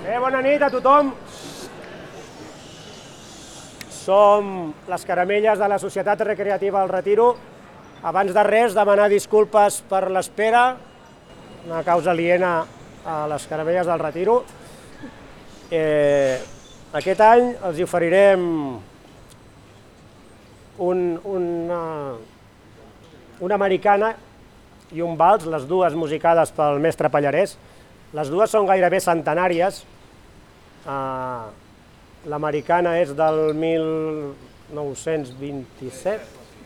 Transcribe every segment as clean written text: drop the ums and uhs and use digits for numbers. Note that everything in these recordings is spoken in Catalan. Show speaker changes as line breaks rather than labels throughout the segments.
Bona nit a tothom. Som les caramelles de la Societat Recreativa del Retiro. Abans de res, demanar disculpes per l'espera, una causa aliena a les caramelles del Retiro. Aquest any els oferirem una americana i un vals, les dues musicades pel mestre Pallarès. Les dues són gairebé centenàries. L'americana és del 1927,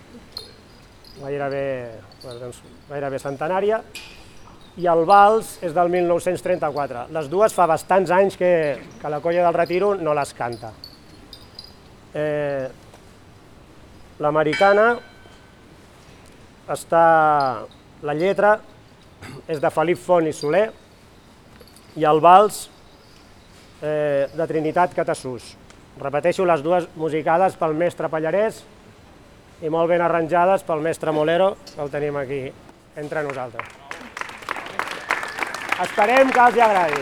gairebé centenària, i el vals és del 1934. Les dues fa bastants anys que la Colla del Retiro no les canta. L'americana la lletra és de Felip Font i Soler i el vals de Trinitat Catasús. Repeteixo, les dues musicades pel mestre Pallarès i molt ben arranjades pel mestre Molero, que el tenim aquí entre nosaltres. Esperem que els agradi.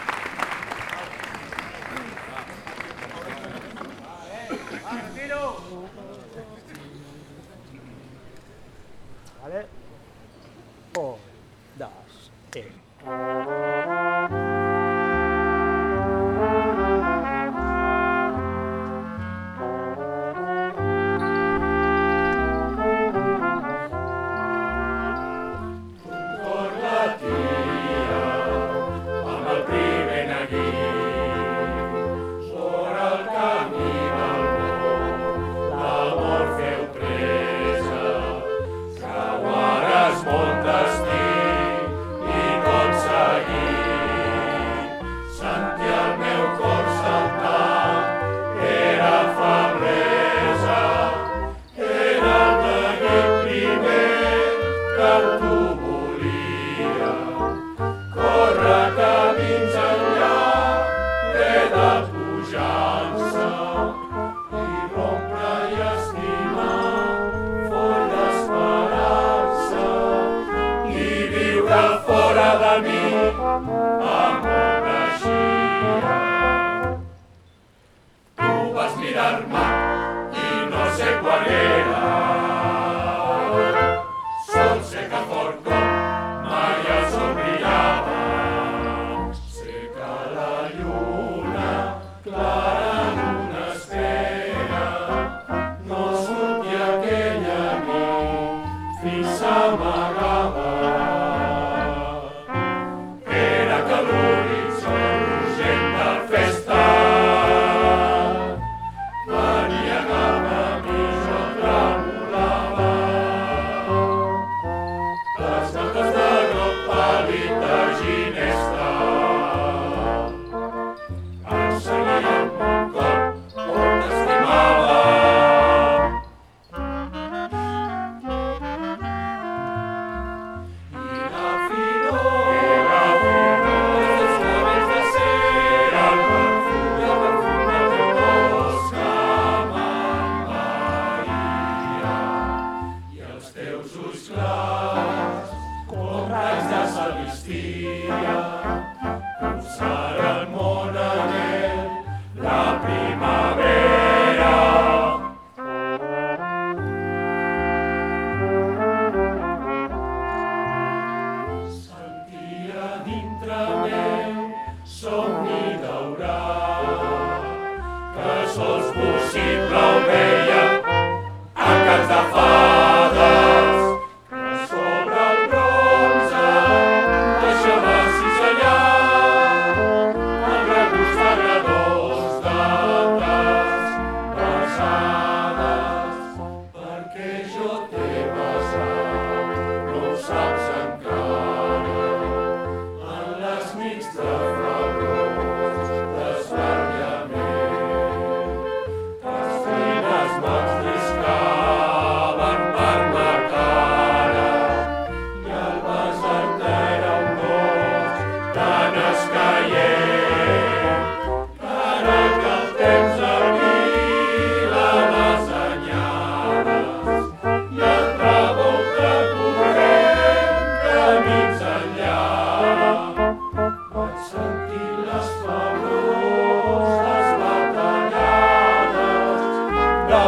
Un, dos, tres.
Sentir les paraules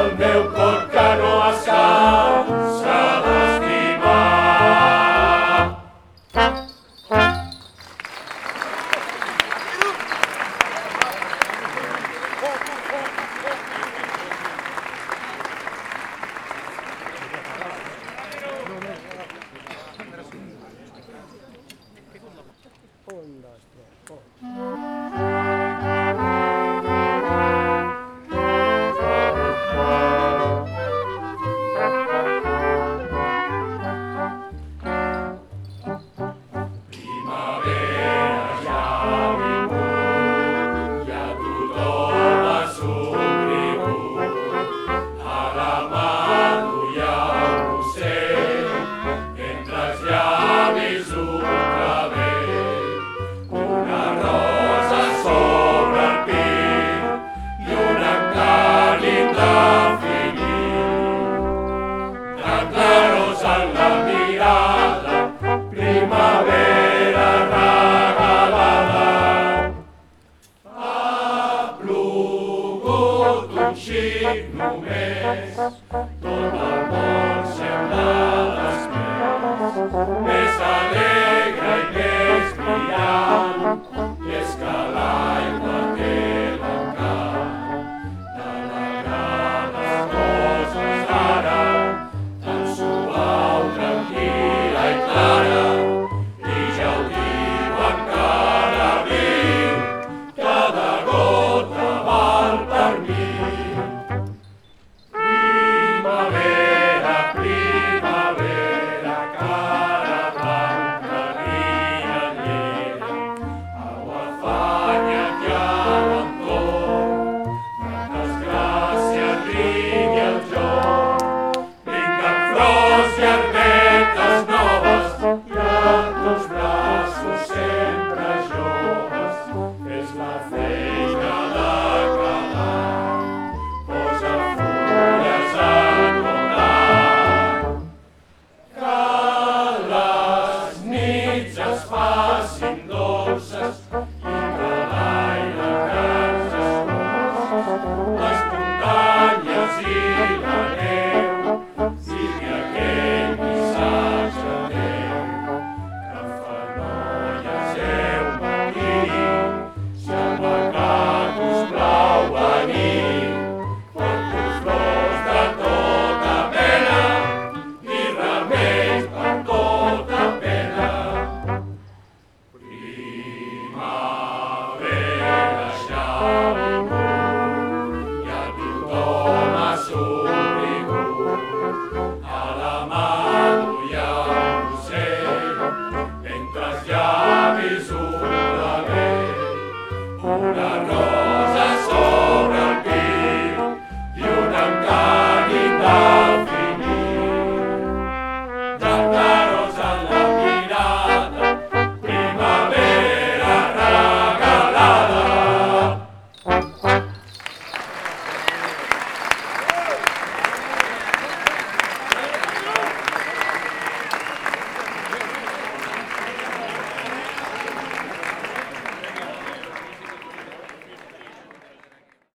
Da